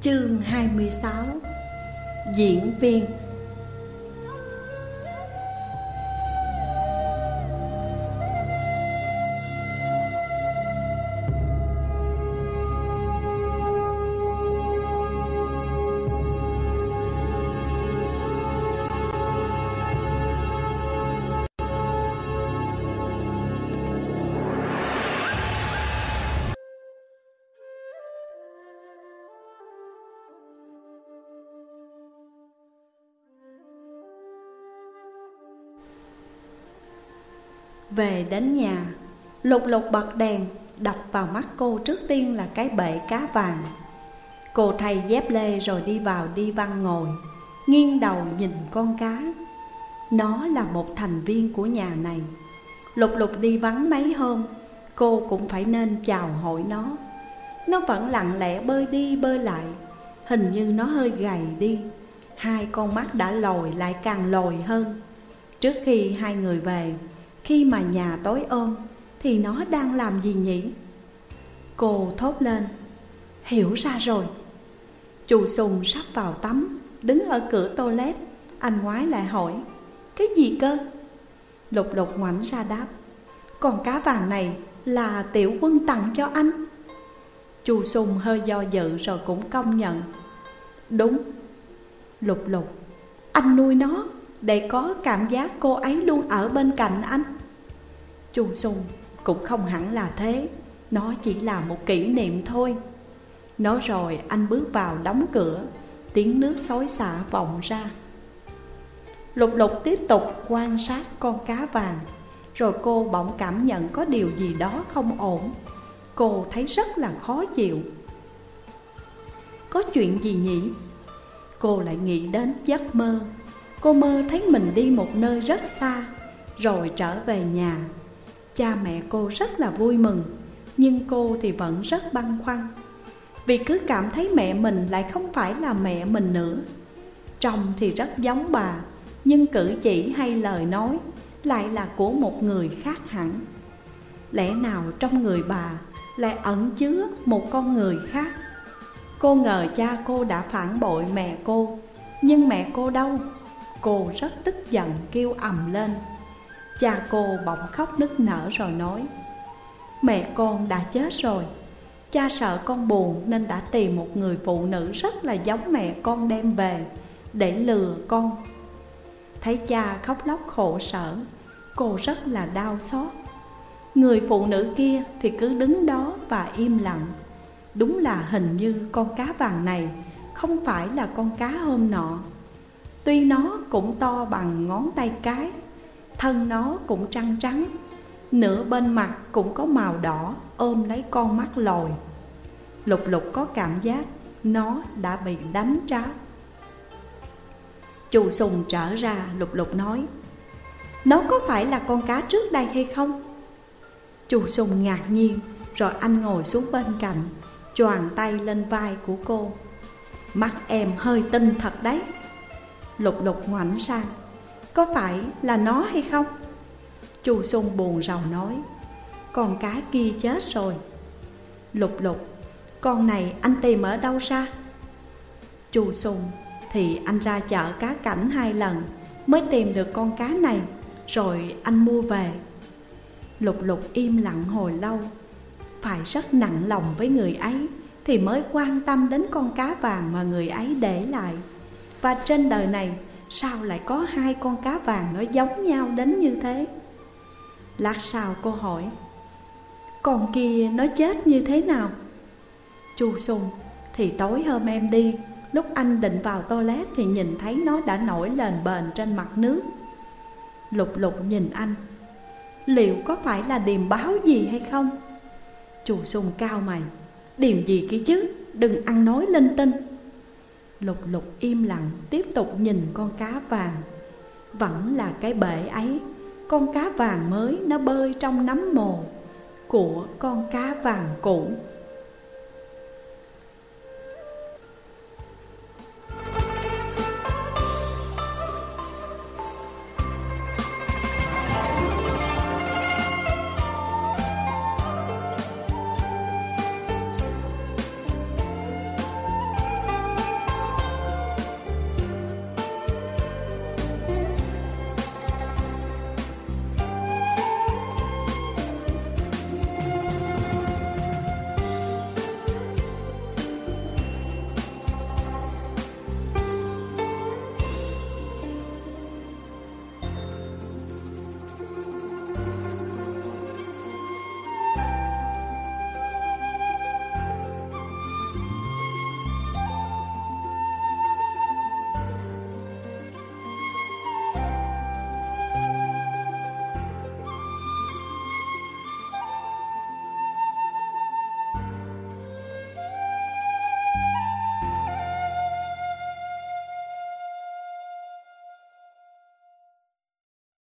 Chương 26. Diễn viên. Về đến nhà, Lục Lục bật đèn. Đập vào mắt cô trước tiên là cái bể cá vàng. Cô thay dép lê rồi đi vào đi văn ngồi, nghiêng đầu nhìn con cá. Nó là một thành viên của nhà này. Lục Lục đi vắng mấy hôm, cô cũng phải nên chào hỏi nó. Nó vẫn lặng lẽ bơi đi bơi lại. Hình như nó hơi gầy đi. Hai con mắt đã lồi lại càng lồi hơn. Trước khi hai người về, khi mà nhà tối ôm, thì nó đang làm gì nhỉ? Cô thốt lên, hiểu ra rồi. Chu Sùng sắp vào tắm, đứng ở cửa toilet. Anh ngoái lại hỏi, cái gì cơ? Lục Lục ngoảnh ra đáp, con cá vàng này là Tiểu Quân tặng cho anh. Chu Sùng hơi do dự rồi cũng công nhận, đúng. Lục Lục, anh nuôi nó để có cảm giác cô ấy luôn ở bên cạnh anh. Chu Sùng, cũng không hẳn là thế. Nó chỉ là một kỷ niệm thôi. Nói rồi anh bước vào đóng cửa. Tiếng nước xối xả vọng ra. Lục Lục tiếp tục quan sát con cá vàng. Rồi cô bỗng cảm nhận có điều gì đó không ổn. Cô thấy rất là khó chịu. Có chuyện gì nhỉ? Cô lại nghĩ đến giấc mơ. Cô mơ thấy mình đi một nơi rất xa, rồi trở về nhà. Cha mẹ cô rất là vui mừng, nhưng cô thì vẫn rất băn khoăn. Vì cứ cảm thấy mẹ mình lại không phải là mẹ mình nữa. Trông thì rất giống bà, nhưng cử chỉ hay lời nói lại là của một người khác hẳn. Lẽ nào trong người bà lại ẩn chứa một con người khác? Cô ngờ cha cô đã phản bội mẹ cô, nhưng mẹ cô đâu? Cô rất tức giận kêu ầm lên. Cha cô bỗng khóc nức nở rồi nói, mẹ con đã chết rồi. Cha sợ con buồn nên đã tìm một người phụ nữ rất là giống mẹ con đem về để lừa con. Thấy cha khóc lóc khổ sở, cô rất là đau xót. Người phụ nữ kia thì cứ đứng đó và im lặng. Đúng là hình như con cá vàng này không phải là con cá hôm nọ. Tuy nó cũng to bằng ngón tay cái, thân nó cũng trắng trắng, nửa bên mặt cũng có màu đỏ ôm lấy con mắt lồi. Lục Lục có cảm giác nó đã bị đánh tráo. Chu Sùng trở ra. Lục Lục nói, nó có phải là con cá trước đây hay không? Chu Sùng ngạc nhiên, rồi anh ngồi xuống bên cạnh, choàng tay lên vai của cô. Mắt em hơi tinh thật đấy. Lục Lục ngoảnh sang, có phải là nó hay không? Chu Sùng buồn rầu nói, con cá kia chết rồi. Lục Lục, con này anh tìm ở đâu ra? Chu Sùng, thì anh ra chợ cá cảnh 2 lần mới tìm được con cá này, rồi anh mua về. Lục Lục im lặng hồi lâu. Phải rất nặng lòng với người ấy thì mới quan tâm đến con cá vàng mà người ấy để lại. Và trên đời này sao lại có 2 con cá vàng nó giống nhau đến như thế? Lát sau cô hỏi, con kia nó chết như thế nào? Chu Sùng, thì tối hôm em đi, lúc anh định vào toilet thì nhìn thấy nó đã nổi lên bềnh trên mặt nước. Lục Lục nhìn anh, liệu có phải là điềm báo gì hay không? Chu Sùng cau mày, điềm gì kia chứ, đừng ăn nói linh tinh. Lục Lục im lặng tiếp tục nhìn con cá vàng. Vẫn là cái bể ấy, con cá vàng mới nó bơi trong nấm mồ của con cá vàng cũ.